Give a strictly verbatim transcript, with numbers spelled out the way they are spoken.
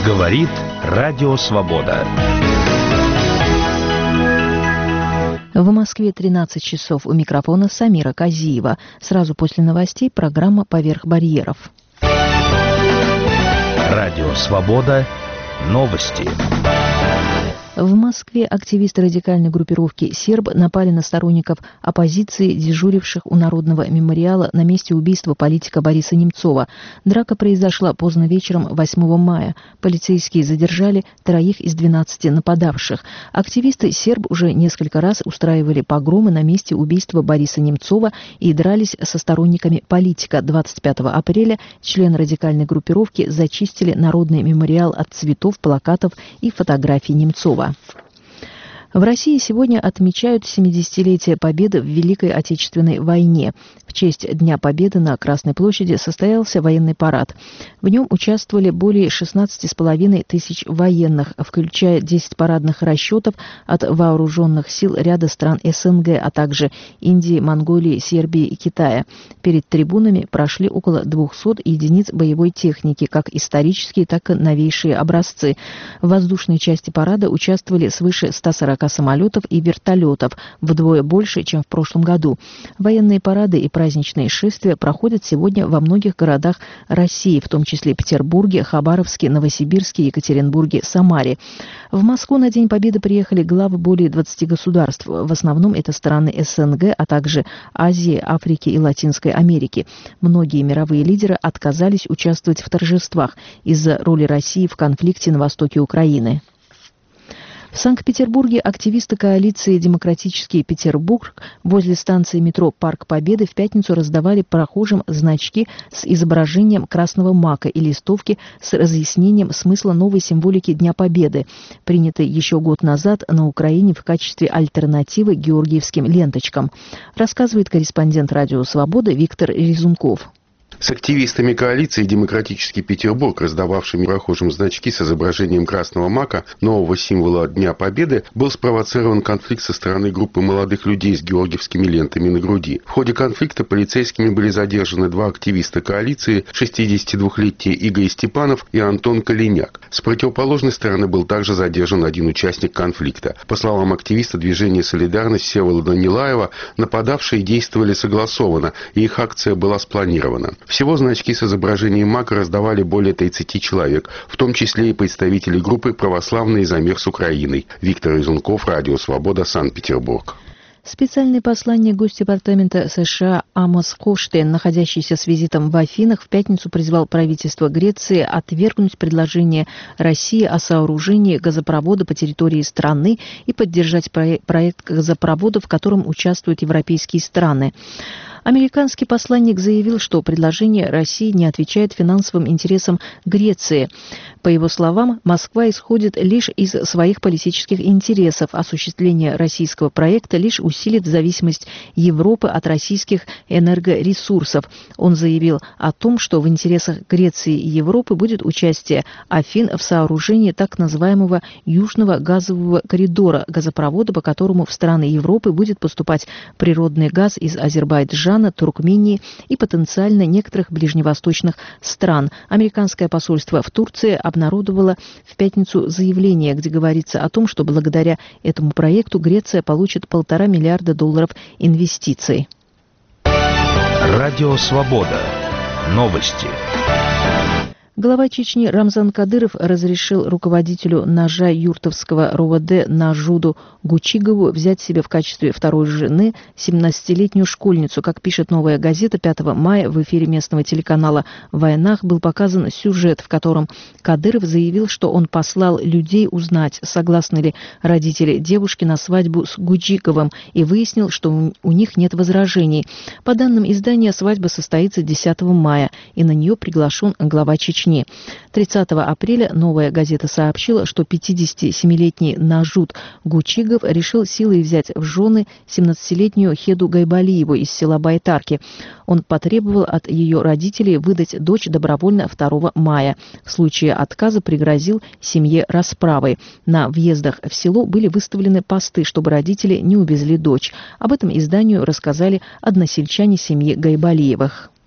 Говорит Радио Свобода. В Москве тринадцать часов. У микрофона Самира Казиева. Сразу после новостей программа «Поверх барьеров». Радио Свобода. Новости. В Москве активисты радикальной группировки «Серб» напали на сторонников оппозиции, дежуривших у Народного мемориала на месте убийства политика Бориса Немцова. Драка произошла поздно вечером восьмого мая. Полицейские задержали троих из двенадцати нападавших. Активисты «Серб» уже несколько раз устраивали погромы на месте убийства Бориса Немцова и дрались со сторонниками политика. двадцать пятого апреля члены радикальной группировки зачистили Народный мемориал от цветов, плакатов и фотографий Немцова. В России сегодня отмечают семидесятилетие Победы в Великой Отечественной войне. В честь Дня Победы на Красной площади состоялся военный парад. В нем участвовали более шестнадцати с половиной тысяч военных, включая десять парадных расчетов от вооруженных сил ряда стран СНГ, а также Индии, Монголии, Сербии и Китая. Перед трибунами прошли около двухсот единиц боевой техники, как исторические, так и новейшие образцы. В воздушной части парада участвовали свыше ста сорока самолетов и вертолетов, вдвое больше, чем в прошлом году. Военные парады и праздничные шествия проходят сегодня во многих городах России, в том числе Петербурге, Хабаровске, Новосибирске, Екатеринбурге, Самаре. В Москву на День Победы приехали главы более двадцати государств. В основном это страны СНГ, а также Азии, Африки и Латинской Америки. Многие мировые лидеры отказались участвовать в торжествах из-за роли России в конфликте на востоке Украины. В Санкт-Петербурге активисты коалиции «Демократический Петербург» возле станции метро «Парк Победы» в пятницу раздавали прохожим значки с изображением красного мака и листовки с разъяснением смысла новой символики Дня Победы, принятой еще год назад на Украине в качестве альтернативы георгиевским ленточкам, рассказывает корреспондент «Радио Свобода» Виктор Резунков. С активистами коалиции «Демократический Петербург», раздававшими прохожим значки с изображением красного мака, нового символа Дня Победы, был спровоцирован конфликт со стороны группы молодых людей с георгиевскими лентами на груди. В ходе конфликта полицейскими были задержаны два активиста коалиции, шестидесятидвухлетний Игорь Степанов и Антон Калиняк. С противоположной стороны был также задержан один участник конфликта. По словам активиста движения «Солидарность» Всеволода Нилаева, нападавшие действовали согласованно, и их акция была спланирована. Всего значки с изображением мака раздавали более тридцати человек, в том числе и представители группы «Православный за мир с Украиной». Виктор Резунков, Радио Свобода, Санкт-Петербург. Специальный посланник Госдепартамента США Амос Хоштейн, находящийся с визитом в Афинах, в пятницу призвал правительство Греции отвергнуть предложение России о сооружении газопровода по территории страны и поддержать проект газопровода, в котором участвуют европейские страны. Американский посланник заявил, что предложение России не отвечает финансовым интересам Греции. По его словам, Москва исходит лишь из своих политических интересов. Осуществление российского проекта лишь усилит зависимость Европы от российских энергоресурсов. Он заявил о том, что в интересах Греции и Европы будет участие Афин в сооружении так называемого Южного газового коридора, газопровода, по которому в страны Европы будет поступать природный газ из Азербайджана, Туркмении и потенциально некоторых ближневосточных стран. Американское посольство в Турции обнародовало в пятницу заявление, где говорится о том, что благодаря этому проекту Греция получит полтора миллиарда долларов инвестиций. Радио Свобода. Новости. Глава Чечни Рамзан Кадыров разрешил руководителю ножа юртовского РОВД Нажуду Гучигову взять себе в качестве второй жены семнадцатилетнюю школьницу. Как пишет «Новая газета», пятого мая в эфире местного телеканала «Войнах» был показан сюжет, в котором Кадыров заявил, что он послал людей узнать, согласны ли родители девушки на свадьбу с Гучиговым, и выяснил, что у них нет возражений. По данным издания, свадьба состоится десятого мая, и на нее приглашен глава Чечни. тридцатого апреля «Новая газета» сообщила, что пятидесятисемилетний Нажуд Гучигов решил силой взять в жены семнадцатилетнюю Хеду Гайбалиеву из села Байтарки. Он потребовал от ее родителей выдать дочь добровольно второго мая. В случае отказа пригрозил семье расправой. На въездах в село были выставлены посты, чтобы родители не увезли дочь. Об этом изданию рассказали односельчане семьи Гайбалиевых.